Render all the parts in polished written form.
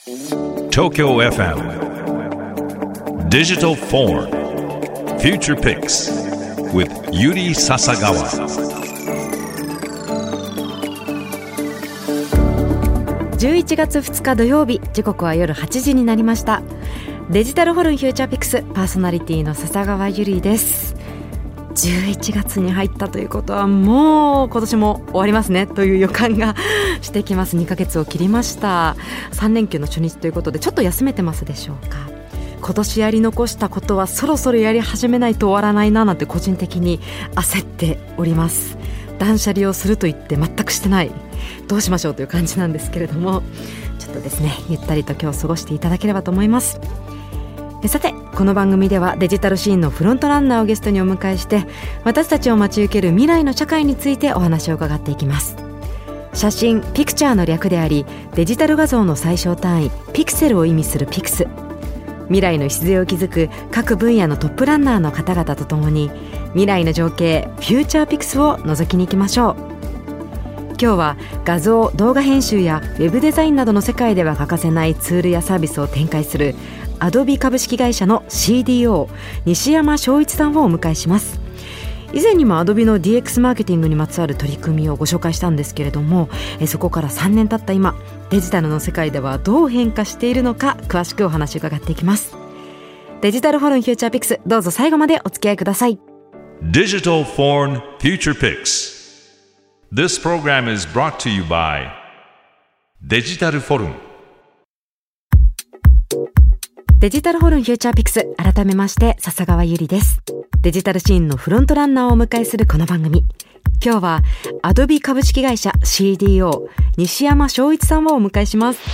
Tokyo FM Digital Forum Future Picks with Yuri Sasagawa. 11月2日土曜日、時刻は夜8時になりました。デジタルホルンフューチャーピックスパーソナリティの笹川ゆりです。11月に入ったということはもう今年も終わりますねという予感がしてきます。2ヶ月を切りました。3連休の初日ということでちょっと休めてますでしょうか。今年やり残したことはそろそろやり始めないと終わらないななんて個人的に焦っております。断捨離をすると言って全くしてない、どうしましょうという感じなんですけれども、ちょっとですねゆったりと今日過ごしていただければと思います。さて、この番組ではデジタルシーンのフロントランナーをゲストにお迎えして、私たちを待ち受ける未来の社会についてお話を伺っていきます。写真ピクチャーの略であり、デジタル画像の最小単位ピクセルを意味するピクス。未来の礎を築く各分野のトップランナーの方々とともに、未来の情景フューチャーピクスを覗きに行きましょう。今日は画像・動画編集やウェブデザインなどの世界では欠かせないツールやサービスを展開するアドビ株式会社の CDO 西山翔一さんをお迎えします。以前にもアドビの DX マーケティングにまつわる取り組みをご紹介したんですけれども、そこから3年経った今、デジタルの世界ではどう変化しているのか詳しくお話を伺っていきます。デジタルフォルンフューチャーピクス、どうぞ最後までお付き合いください。 Digital Forum Future Picks. This program is brought to you by Digital Forum。 デジタルホルンフューチャーピクス、改めまして笹川ゆりです。デジタルシーンのフロントランナーをお迎えするこの番組、今日はアドビ株式会社 CDO 西山翔一さんをお迎えします。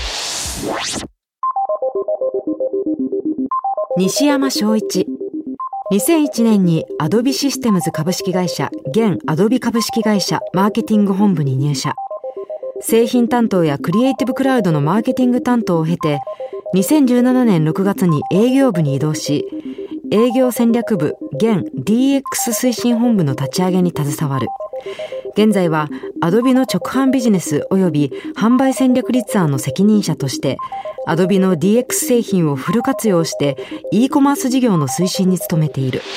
西山翔一、2001年にアドビシステムズ株式会社現アドビ株式会社マーケティング本部に入社。製品担当やクリエイティブクラウドのマーケティング担当を経て、2017年6月に営業部に移動し、営業戦略部現 DX 推進本部の立ち上げに携わる。現在はアドビの直販ビジネス及び販売戦略立案の責任者として、アドビの DX 製品をフル活用して e コマース事業の推進に努めている。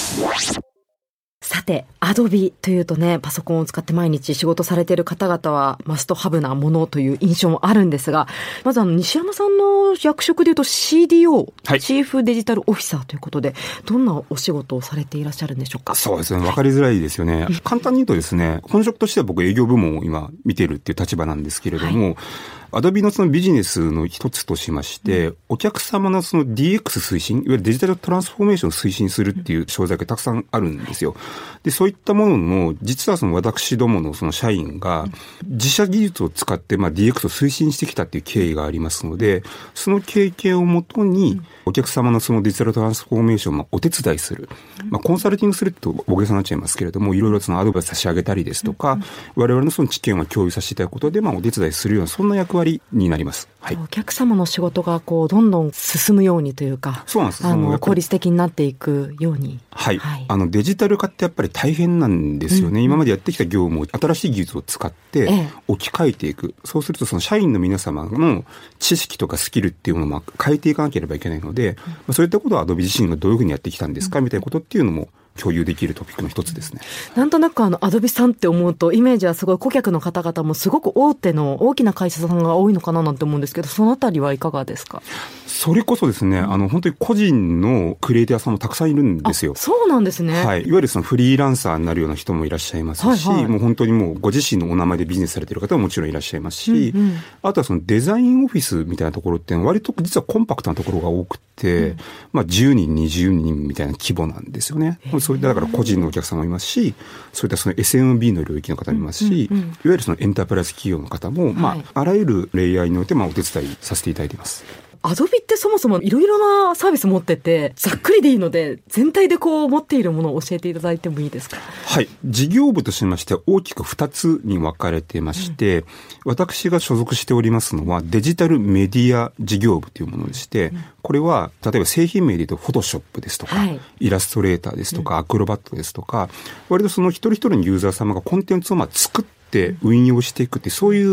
さて、アドビというとね、パソコンを使って毎日仕事されている方々はマストハブなものという印象もあるんですが、まず西山さんの役職でいうと CDO、はい、チーフデジタルオフィサーということで、どんなお仕事をされていらっしゃるんでしょうか。 そうですね、分かりづらいですよね。簡単に言うとですね、本職としては僕営業部門を今見ているっていう立場なんですけれども、はい、アドビのそのビジネスの一つとしまして、お客様のその DX 推進、いわゆるデジタルトランスフォーメーションを推進するっていう商材がたくさんあるんですよ。で、そういったものの、実はその私どものその社員が自社技術を使ってDX を推進してきたっていう経緯がありますので、その経験をもとにお客様のそのデジタルトランスフォーメーションをお手伝いする。コンサルティングすると大げさになっちゃいますけれども、いろいろそのアドバイス差し上げたりですとか、我々のその知見を共有させていただくことで、お手伝いするような、そんな役割になります。はい、 お客様の仕事がどんどん進むようにというか、 そうなんです。 効率的になっていくように。 はい。はい、デジタル化ってやっぱり大変なんですよね。今までやってきた業務を新しい技術を使って置き換えていく。そうするとその社員の皆様の知識とかスキルっていうものも変えていかなければいけないので、そういったことはアドビ自身がどういうふうにやってきたんですかみたいなことっていうのも共有できるトピックの一つですね。 なんとなくアドビさんって思うとイメージはすごい顧客の方々もすごく大手の大きな会社さんが多いのかななんて思うんですけど、そのあたりはいかがですか。 それこそですね、本当に個人のクリエイターさんもたくさんいるんですよ。 そうなんですね。 はい。いわゆるそのフリーランサーになるような人もいらっしゃいますし、もう本当にもうご自身のお名前でビジネスされている方ももちろんいらっしゃいますし、あとはそのデザインオフィスみたいなところって割と実はコンパクトなところが多くて、10人、20人みたいな規模なんですよね。そういっただから個人のお客様もいますし、そういったその SMB の領域の方もいますし、いわゆるそのエンタープライズ企業の方も、あらゆるレイヤーにおいてお手伝いさせていただいています。 アドビってそもそもいろいろなサービス持ってて、ざっくりでいいので全体で持っているものを教えていただいてもいいですか。 はい。事業部としまして大きく2つに分かれていまして、私が所属しておりますのはデジタルメディア事業部というものでして、これは例えば製品名で言うとフォトショップですとか、イラストレーターですとか、アクロバットですとか、割とその一人一人のユーザー様がコンテンツを作って運用していくって、そういう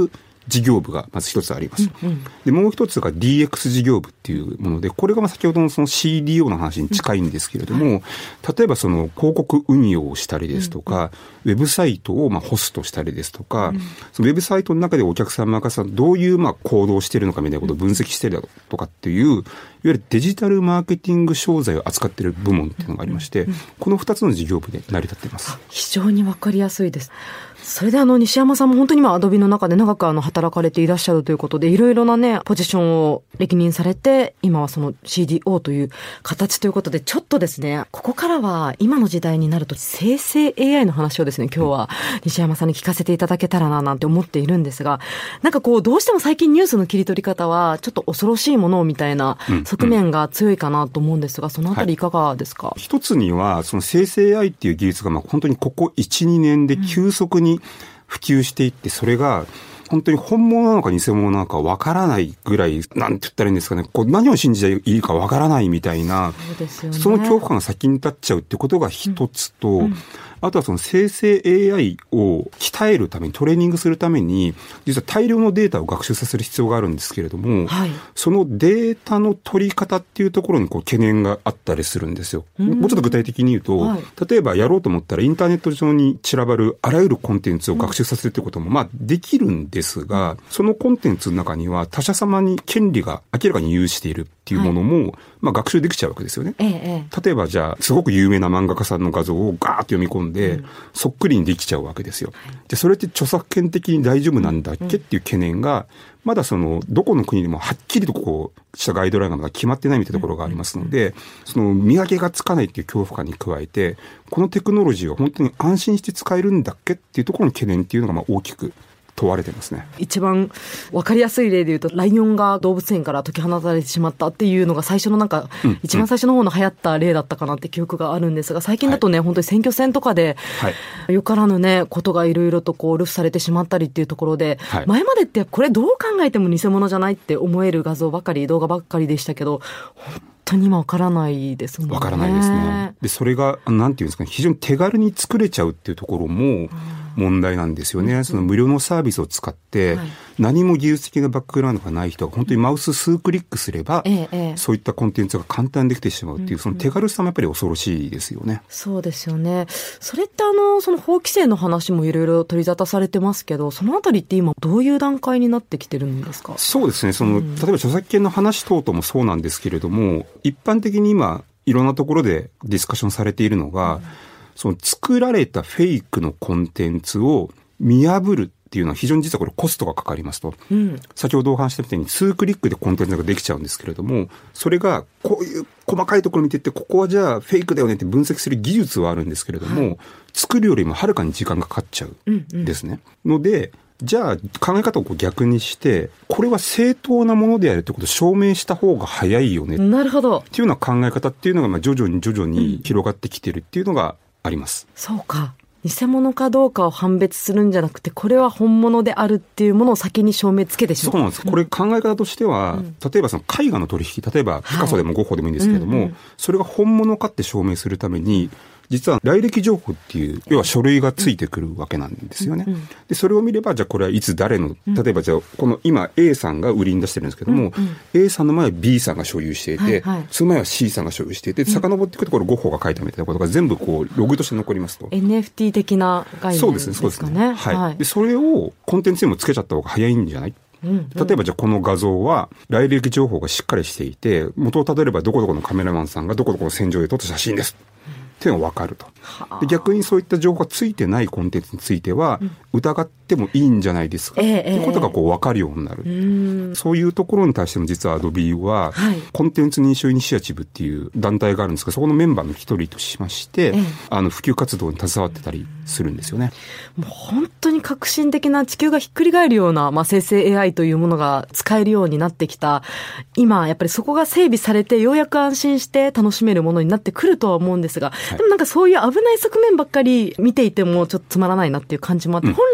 事業部がまず一つあります。で、もう一つが DX 事業部っていうもので、これが先ほどのその CDO の話に近いんですけれども、例えばその広告運用をしたりですとか、ウェブサイトをホストしたりですとか、そのウェブサイトの中でお客様がどういう行動をしているのかみたいなことを分析しているだとかっていう、いわゆるデジタルマーケティング商材を扱っている部門っていうのがありまして、この2つの事業部で成り立っています。 非常にわかりやすいです。それで西山さんも本当に今アドビの中で長く働かれていらっしゃるということで、いろいろなね、ポジションを歴任されて、今はその CDO という形ということで、ちょっとですね、ここからは今の時代になると生成 AI の話をですね、今日は西山さんに聞かせていただけたらななんて思っているんですが、なんかどうしても最近ニュースの切り取り方はちょっと恐ろしいものみたいな側面が強いかなと思うんですが、そのあたりいかがですか？ 一つには、その生成 AI っていう技術が本当にここ1、2年で急速に普及していって、それが本当に本物なのか偽物なのかわからないぐらい、なんて言ったらいいんですかね、何を信じていいかわからないみたいな、 そうですよね、 その恐怖感が先に立っちゃうってことが一つと、あとはその生成 AI を鍛えるために、トレーニングするために、実は大量のデータを学習させる必要があるんですけれども、そのデータの取り方っていうところに懸念があったりするんですよ。もうちょっと具体的に言うと、例えばやろうと思ったらインターネット上に散らばるあらゆるコンテンツを学習させるってこともできるんですが、そのコンテンツの中には他者様に権利が明らかに有しているっていうものも、学習できちゃうわけですよね。例えばじゃあ、すごく有名な漫画家さんの画像をガーッと読み込んで、そっくりにできちゃうわけですよ。で、それって著作権的に大丈夫なんだっけっていう懸念が、まだどこの国でもはっきりとしたガイドラインが決まってないみたいなところがありますので、その見分けがつかないっていう恐怖感に加えて、このテクノロジーは本当に安心して使えるんだっけっていうところの懸念っていうのが大きく問われてますね。 一番わかりやすい例で言うと、ライオンが動物園から解き放たれてしまったっていうのが最初の一番最初の方の流行った例だったかなって記憶があるんですが、最近だとね、本当に選挙戦とかで、よからぬね、ことがいろいろと流布されてしまったりっていうところで、前までってこれどう考えても偽物じゃないって思える画像ばかり、動画ばっかりでしたけど、本当に今わからないですもんね。 わからないですね。で、それが、なんていうんですかね、非常に手軽に作れちゃうっていうところも問題なんですよね。その無料のサービスを使って、何も技術的なバックグラウンドがない人が本当にマウス数クリックすれば、そういったコンテンツが簡単にできてしまうっていう、その手軽さもやっぱり恐ろしいですよね。 そうですよね。それってその法規制の話もいろいろ取り沙汰されてますけど、そのあたりって今どういう段階になってきてるんですか？ そうですね。例えば著作権の話等々もそうなんですけれども、一般的に今いろんなところでディスカッションされているのが、その作られたフェイクのコンテンツを見破るっていうのは非常に実はこれコストがかかりますと。先ほどお話したみたいに数クリックでコンテンツができちゃうんですけれども、それがこういう細かいところを見ていって、ここはじゃあフェイクだよねって分析する技術はあるんですけれども、作るよりもはるかに時間がかかっちゃうんですね。ので、じゃあ考え方を逆にして、これは正当なものであるということを証明した方が早いよね。 なるほど。 っていうような考え方っていうのが徐々に広がってきてるっていうのがあります。 そうか。偽物かどうかを判別するんじゃなくて、これは本物であるっていうものを先に証明つけてしまう。 そうなんです。これ考え方としては、例えばその絵画の取引、例えばピカソでもゴッホでもいいんですけれども、それが本物かって証明するために、実は来歴情報っていう、要は書類がついてくるわけなんですよね。で、それを見れば、じゃあこれはいつ誰の、例えばじゃあ、この今 A さんが売りに出してるんですけども、A さんの前は B さんが所有していて、その前は C さんが所有していて、遡っていくところゴッホが書いたみたいなことが全部ログとして残りますと。 NFT 的な概念ですかね。 そうですね。はい。で、それをコンテンツにもつけちゃった方が早いんじゃない？例えばじゃあこの画像は来歴情報がしっかりしていて、元をたどればどこどこのカメラマンさんがどこどこの戦場で撮った写真です。っていうのが分かると。で、逆にそういった情報がついてないコンテンツについては、疑ってもいいんじゃないですか、っていうことが分かるようになる。そういうところに対しても実は Adobe は、コンテンツ認証イニシアチブっていう団体があるんですが、そこのメンバーの一人としまして、普及活動に携わってたりするんですよね。 もう本当に革新的な地球がひっくり返るような、生成 AI というものが使えるようになってきた。今、やっぱりそこが整備されて、ようやく安心して楽しめるものになってくるとは思うんですが、でもなんかそういう危ない側面ばっかり見ていてもちょっとつまらないなっていう感じもあって、本来は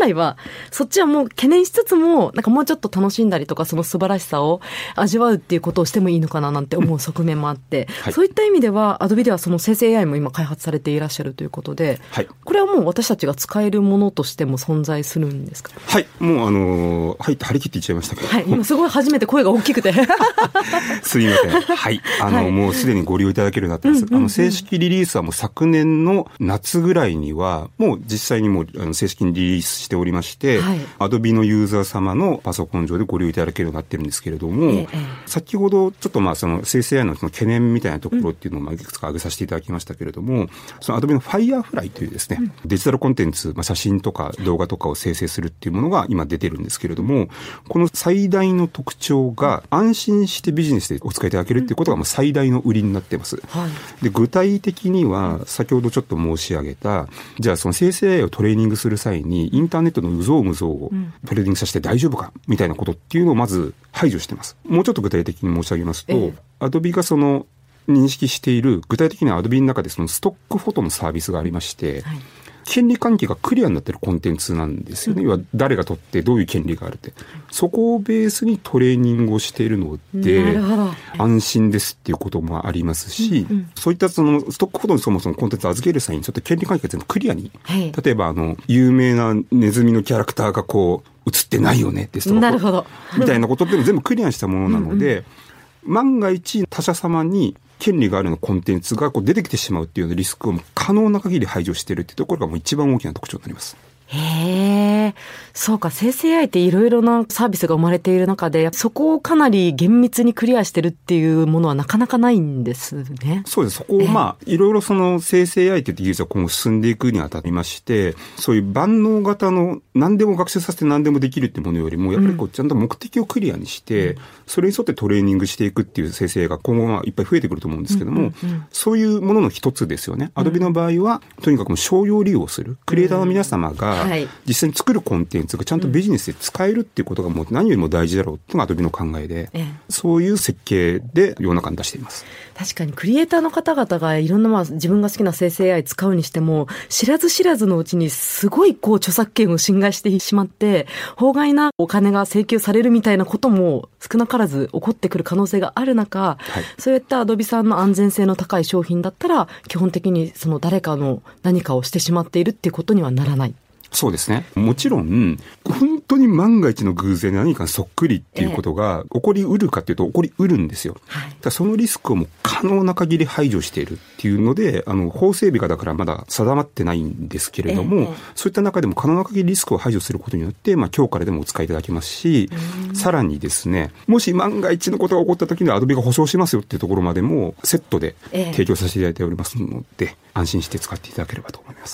そっちはもう懸念しつつも、なんかもうちょっと楽しんだりとか、その素晴らしさを味わうっていうことをしてもいいのかななんて思う側面もあって、はい、そういった意味では、Adobe ではその生成 AI も今開発されていらっしゃるということで、はい、これはもう私たちが使えるものとしても存在するんですか？ はい、もう張り切って言っちゃいましたけど。 はい、今すごい初めて声が大きくて。 すいません。はい。はい、もうすでにご利用いただけるようになってます。正式リリースはもう昨年の夏ぐらいには、もう実際にもう正式にリリースしておりまして、はい、Adobe のユーザー様のパソコン上でご利用いただけるようになってるんですけれども、先ほどちょっとその生成 AI のその懸念みたいなところっていうのをいくつか挙げさせていただきましたけれども、その Adobe の Firefly というですね、デジタルコンテンツ、写真とか動画とかを生成するっていうものが今出てるんですけれども、この最大の特徴が安心してビジネスでお使いいただけるっていうことがもう最大の売りになっています。はい、で具体的には先ほどちょっと申し上げた、じゃあその生成 AI をトレーニングする際にインターネットの有象無象をトレーニングさせて大丈夫かみたいなことっていうのをまず排除してます。もうちょっと具体的に申し上げますと、Adobe がその認識している具体的には Adobe の中でそのストックフォトのサービスがありまして、はい、権利関係がクリアになっているコンテンツなんですよね。要は誰が取ってどういう権利があるって。そこをベースにトレーニングをしているので、安心ですっていうこともありますし、そういったそのストックフォトにそもそもコンテンツを預ける際にちょっと権利関係が全部クリアに。例えば有名なネズミのキャラクターがこう映ってないよねですとか。 なるほど。 みたいなことって全部クリアにしたものなので、万が一他社様に権利があるのコンテンツがこう出てきてしまうっていうようなリスクを可能な限り排除しているっていうところがもう一番大きな特徴になります。 へえ、そうか、生成 AI っていろいろなサービスが生まれている中で、そこをかなり厳密にクリアしてるっていうものはなかなかないんですね。 そうです。そこをいろいろその生成 AI っていう技術は今後進んでいくにあたりまして、そういう万能型の何でも学習させて何でもできるっていうものよりも、やっぱりこうちゃんと目的をクリアにして、それに沿ってトレーニングしていくっていう生成 AI が今後はいっぱい増えてくると思うんですけども、そういうものの一つですよね。Adobe の場合は、とにかく商用利用する。クリエイターの皆様が、実際に作るコンテンツがちゃんとビジネスで使えるっていうことがもう何よりも大事だろうっていうのが Adobe の考えで、そういう設計で世の中に出しています。 確かにクリエイターの方々がいろんな自分が好きな生成 AI 使うにしても、知らず知らずのうちにすごいこう著作権を侵害してしまって、法外なお金が請求されるみたいなことも少なからず起こってくる可能性がある中、そういった Adobe さんの安全性の高い商品だったら、基本的にその誰かの何かをしてしまっているっていうことにはならない。 そうですね。もちろん、本当に万が一の偶然で何かそっくりっていうことが起こりうるかっていうと起こりうるんですよ。だそのリスクをもう可能な限り排除しているっていうので、法整備がだからまだ定まってないんですけれども、そういった中でも可能な限りリスクを排除することによって、今日からでもお使いいただけますし、さらにですね、もし万が一のことが起こった時には Adobe が保証しますよっていうところまでもセットで提供させていただいておりますので、安心して使っていただければと思います。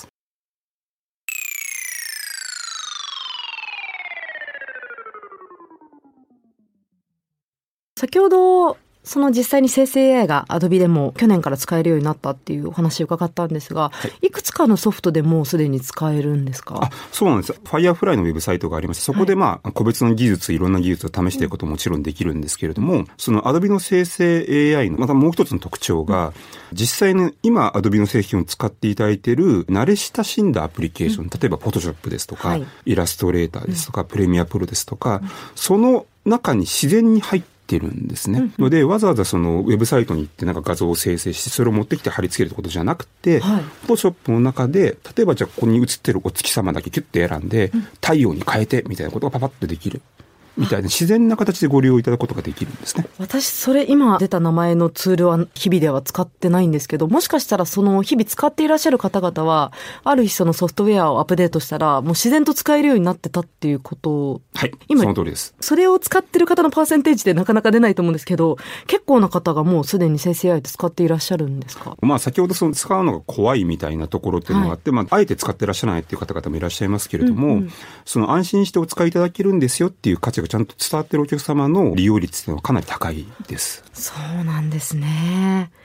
先ほどその実際に生成 AI が Adobe でも去年から使えるようになったっていうお話を伺ったんですが、いくつかのソフトでもうすでに使えるんですか？ そうなんです。Firefly のウェブサイトがありまして、そこで個別の技術、いろんな技術を試していくことももちろんできるんですけれども、その Adobe の生成 AI のまたもう一つの特徴が、実際に今 Adobe の製品を使っていただいている慣れ親しんだアプリケーション、例えば Photoshop ですとか、イラストレーターですとか、プレミアプロですとか、その中に自然に入ってるんですね。ので、わざわざそのウェブサイトに行ってなんか画像を生成して、それを持ってきて貼り付けるってことじゃなくて、Photoshop の中で、例えばじゃあここに写ってるお月様だけキュッて選んで、太陽に変えてみたいなことがパパッとできる。みたいな自然な形でご利用いただくことができるんですね。 私、それ今出た名前のツールは日々では使ってないんですけど、もしかしたらその日々使っていらっしゃる方々は、ある日そのソフトウェアをアップデートしたら、もう自然と使えるようになってたっていうことを。 はい、今その通りです。 それを使ってる方のパーセンテージでなかなか出ないと思うんですけど、結構な方がもうすでに生成 AI で使っていらっしゃるんですか？ 先ほどその使うのが怖いみたいなところっていうのがあって、あえて使ってらっしゃらないっていう方々もいらっしゃいますけれども、その安心してお使いいただけるんですよっていう価値がちゃんと伝わってるお客様の利用率っていうのはかなり高いです。 そうなんですね。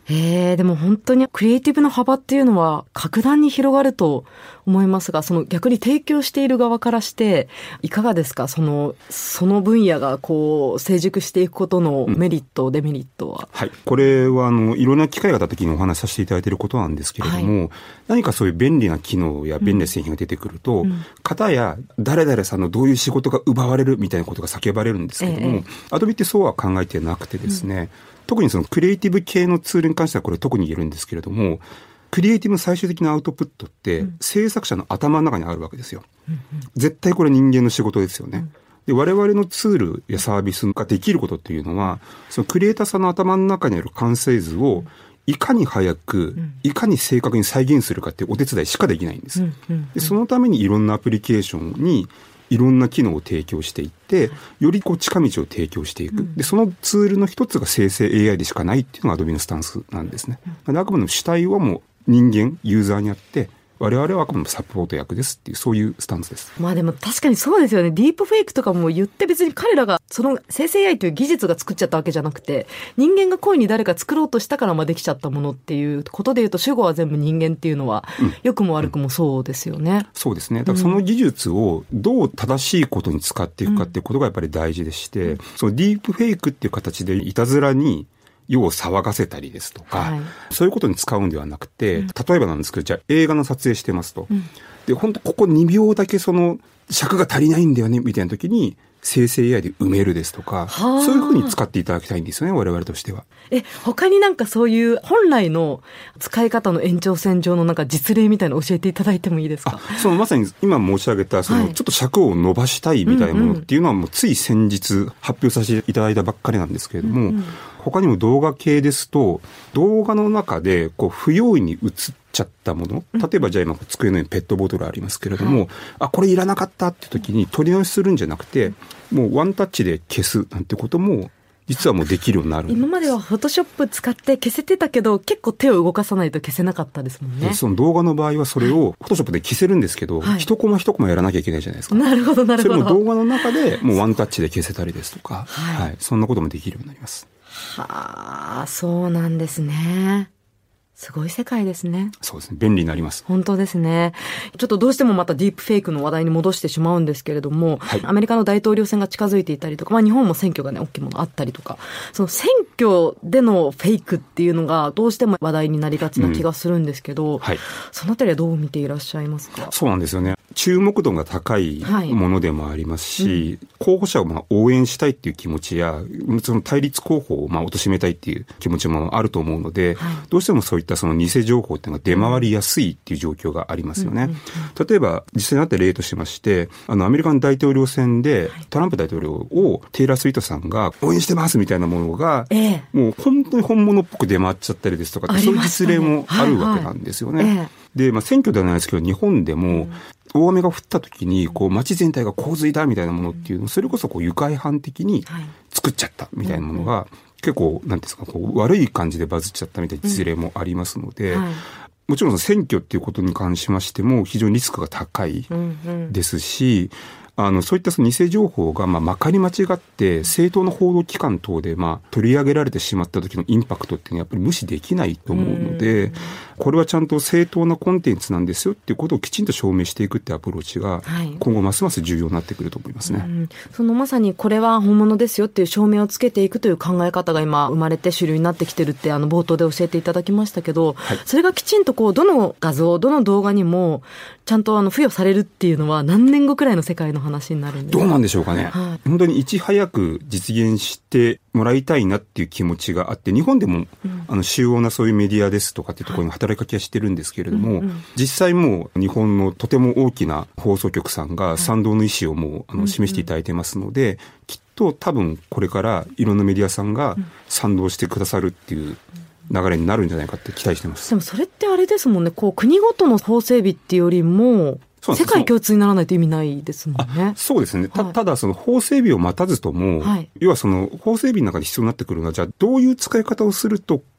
でも本当にクリエイティブの幅っていうのは格段に広がると思いますが、その逆に提供している側からしていかがですか？その分野がこう成熟していくことのメリット、デメリットは。 はい。これはいろんな機会があった時にお話しさせていただいていることなんですけれども、何かそういう便利な機能や便利な製品が出てくると、方や誰々さんのどういう仕事が奪われるみたいなことが叫ばれるんですけれども、アドビってそうは考えてなくてですね、特にそのクリエイティブ系のツールに関してはこれ特に言えるんですけれども、クリエイティブの最終的なアウトプットって制作者の頭の中にあるわけですよ。絶対これ人間の仕事ですよね。で、我々のツールやサービスができることっていうのは、そのクリエイターさんの頭の中にある完成図をいかに早く、いかに正確に再現するかっていうお手伝いしかできないんです。で、そのためにいろんなアプリケーションにいろんな機能を提供していって、よりこう近道を提供していく。で、そのツールの一つが生成 AI でしかないっていうのが Adobe のスタンスなんですね。あくまでも主体はもう人間、ユーザーにあって、我々はあくまでもサポート役ですっていう、そういうスタンスです。 まあでも確かにそうですよね。ディープフェイクとかも言って別に彼らがその生成 AI という技術が作っちゃったわけじゃなくて、人間が故意に誰か作ろうとしたからできちゃったものっていうことで言うと、主語は全部人間っていうのは、良くも悪くもそうですよね。 そうですね。だからその技術をどう正しいことに使っていくかっていうことがやっぱり大事でして、そのディープフェイクっていう形でいたずらに世を騒がせたりですとか、そういうことに使うんではなくて、例えばなんですけど、じゃあ映画の撮影してますと。で、本当ここ2秒だけその尺が足りないんだよね、みたいな時に、生成 AI で埋めるですとか、そういうふうに使っていただきたいんですよね、我々としては。 他になんかそういう本来の使い方の延長線上のなんか実例みたいなの教えていただいてもいいですか？ まさに今申し上げた、ちょっと尺を伸ばしたいみたいなものっていうのはもうつい先日発表させていただいたばっかりなんですけれども、他にも動画系ですと、動画の中でこう不用意に映っちゃったもの、例えばじゃあ今机の上にペットボトルありますけれども、これいらなかったって時に取り直しするんじゃなくて、もうワンタッチで消すなんてことも実はもうできるようになる。 今まではフォトショップ使って消せてたけど、結構手を動かさないと消せなかったですもんね。 その動画の場合はそれをフォトショップで消せるんですけど、一コマ一コマやらなきゃいけないじゃないですか。 なるほどなるほど。 それも動画の中でもうワンタッチで消せたりですとか、そんなこともできるようになります。 そうなんですね。すごい世界ですね。 そうですね。便利になります。 本当ですね。ちょっとどうしてもまたディープフェイクの話題に戻してしまうんですけれども、アメリカの大統領選が近づいていたりとか、日本も選挙がね、大きいものあったりとか、その選挙でのフェイクっていうのがどうしても話題になりがちな気がするんですけど、そのあたりはどう見ていらっしゃいますか？ そうなんですよね。注目度が高いものでもありますし、候補者を応援したいっていう気持ちや、その対立候補を貶めたいっていう気持ちもあると思うので、どうしてもそういったその偽情報っていうのが出回りやすいっていう状況がありますよね。例えば実際にあった例としまして、アメリカの大統領選でトランプ大統領をテイラー・スウィートさんが応援してますみたいなものが、もう本当に本物っぽく出回っちゃったりですとか、そういう実例もあるわけなんですよね。で、選挙ではないですけど、日本でも、大雨が降った時に、街全体が洪水だみたいなものっていうのを、それこそ愉快犯的に作っちゃったみたいなものが、結構、なんですか、悪い感じでバズっちゃったみたいな実例もありますので、もちろん選挙っていうことに関しましても、非常にリスクが高いですし、そういったその偽情報がまかり間違って正当な報道機関等で取り上げられてしまった時のインパクトっていうのはやっぱり無視できないと思うので、これはちゃんと正当なコンテンツなんですよっていうことをきちんと証明していくってアプローチが今後ますます重要になってくると思いますね。 そのまさにこれは本物ですよっていう証明をつけていくという考え方が今生まれて主流になってきてるって冒頭で教えていただきましたけど、それがきちんとどの画像どの動画にもちゃんと付与されるっていうのは何年後くらいの世界の話になるんですか？ どうなんでしょうかね。本当にいち早く実現してもらいたいなっていう気持ちがあって、日本でも主要なそういうメディアですとかっていうところに働きかけはしてるんですけれども、実際もう日本のとても大きな放送局さんが賛同の意思をもう示していただいてますので、きっと多分これからいろんなメディアさんが賛同してくださるっていう流れになるんじゃないかって期待してます。 でもそれってあれですもんね、国ごとの法整備っていうよりも世界共通にならないと意味ないですもんね。 そうですね。ただその法整備を待たずとも、要はその法整備の中で必要になってくるのは、じゃあどういう使い方をすると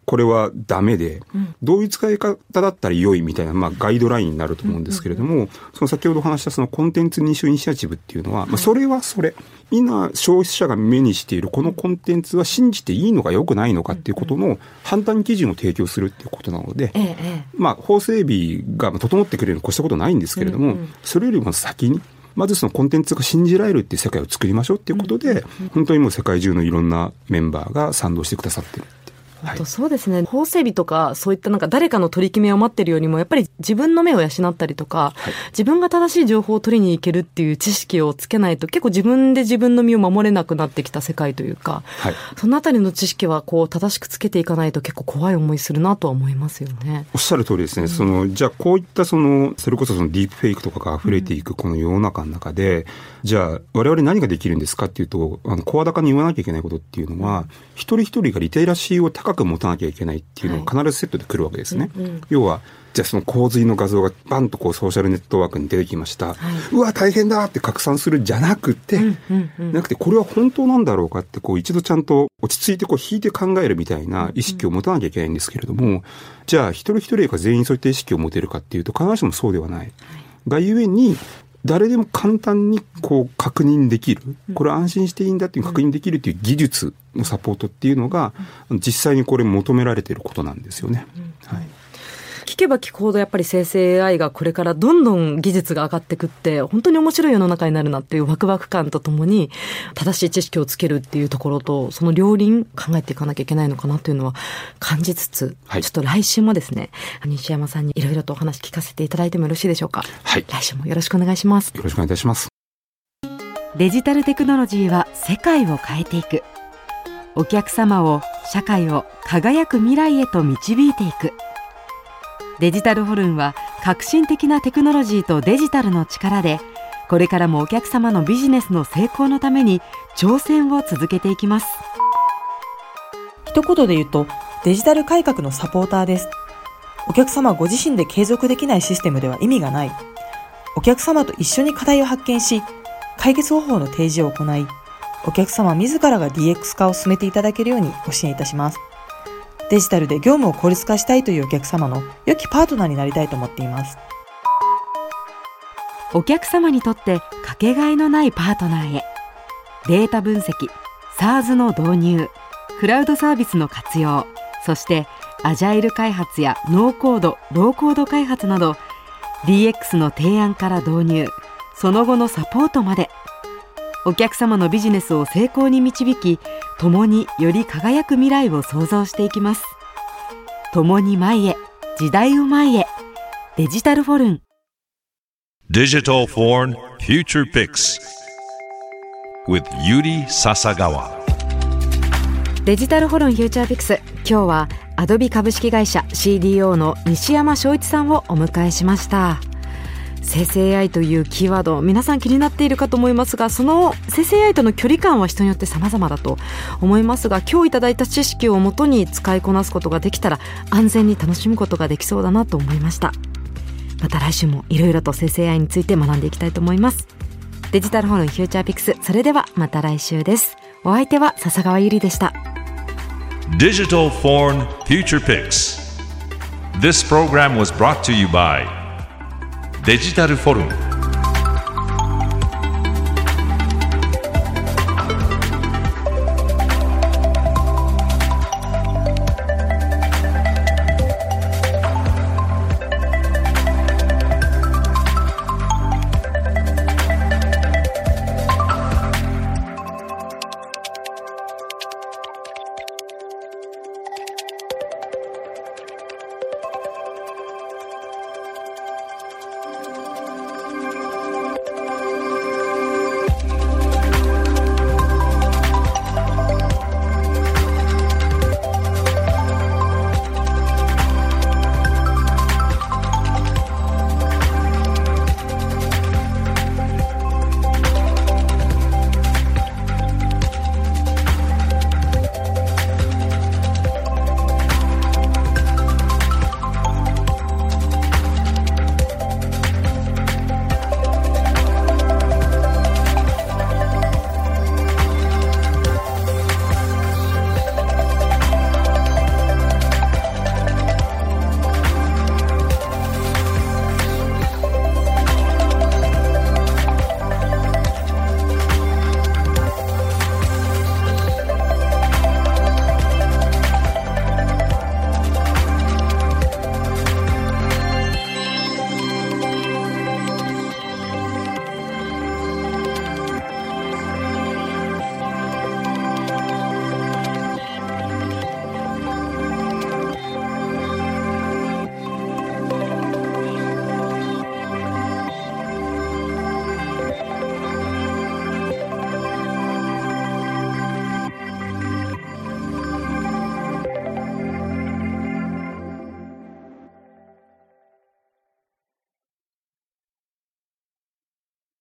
これはダメで、どういう使い方だったら良いみたいな、ガイドラインになると思うんですけれども、その先ほどお話したそのコンテンツ認証イニシアチブっていうのは、それはそれ。今、消費者が目にしているこのコンテンツは信じていいのか良くないのかっていうことの判断基準を提供するっていうことなので、法整備が整ってくれるに越したことないんですけれども、それよりも先に、まずそのコンテンツが信じられるっていう世界を作りましょうっていうことで、本当にもう世界中のいろんなメンバーが賛同してくださってる。 本当そうですね。法整備とかそういった誰かの取り決めを待ってるよりもやっぱり自分の目を養ったりとか、自分が正しい情報を取りに行けるっていう知識をつけないと結構自分で自分の身を守れなくなってきた世界というか、そのあたりの知識は正しくつけていかないと結構怖い思いするなとは思いますよね。 おっしゃる通りですね。じゃあこういったそれこそディープフェイクとかが溢れていくこの世の中の中で、じゃあ我々何ができるんですかっていうと、声高に言わなきゃいけないことっていうのは、一人一人がリテラシーを高く持たなきゃいけないっていうのが必ずセットで来るわけですね。要は、じゃあその洪水の画像がバンとソーシャルネットワークに出てきました。うわ、大変だって拡散するんじゃなくて、これは本当なんだろうかって一度ちゃんと落ち着いて引いて考えるみたいな意識を持たなきゃいけないんですけれども、じゃあ一人一人が全員そういった意識を持てるかっていうと必ずしもそうではない。がゆえに、誰でも簡単に確認できる、これは安心していいんだっていう確認できるっていう技術のサポートっていうのが実際にこれ求められていることなんですよね。 聞けば聞くほどやっぱり生成 AI がこれからどんどん技術が上がってくって本当に面白い世の中になるなっていうワクワク感とともに正しい知識をつけるっていうところとその両輪考えていかなきゃいけないのかなというのは感じつつ、ちょっと来週もですね西山さんにいろいろとお話聞かせていただいてもよろしいでしょうか。来週もよろしくお願いします。 よろしくお願いいたします。 デジタルテクノロジーは世界を変えていく。お客様を社会を輝く未来へと導いていく。デジタルホルンは革新的なテクノロジーとデジタルの力でこれからもお客様のビジネスの成功のために挑戦を続けていきます。 一言で言うとデジタル改革のサポーターです。お客様ご自身で継続できないシステムでは意味がない。お客様と一緒に課題を発見し解決方法の提示を行いお客様自らが DX 化を進めていただけるようにご支援いたします。デジタルで業務を効率化したいというお客様の良きパートナーになりたいと思っています。 お客様にとってかけがえのないパートナーへ。データ分析、SaaS の導入、クラウドサービスの活用、そしてアジャイル開発やノーコード、ローコード開発など DX の提案から導入、その後のサポートまでお客様のビジネスを成功に導き、共により輝く未来を創造していきます。共に前へ、時代を前へ。デジタルフォルン。 Digital Foreign Future Picks with Yuri Sasagawa。 デジタルフォルンフューチャーピクス。今日はアドビ株式会社 CDO の西山正一さんをお迎えしました。生成 AI というキーワード皆さん気になっているかと思いますが、その生成 AI との距離感は人によって様々だと思いますが、今日いただいた知識をもとに使いこなすことができたら安全に楽しむことができそうだなと思いました。また来週もいろいろと生成 AI について学んでいきたいと思います。デジタルホルンフューチャーピクス、それではまた来週です。お相手は笹川ゆりでした。 Digital Foreign Future Picks. This program was brought to you by デジタルフォルム。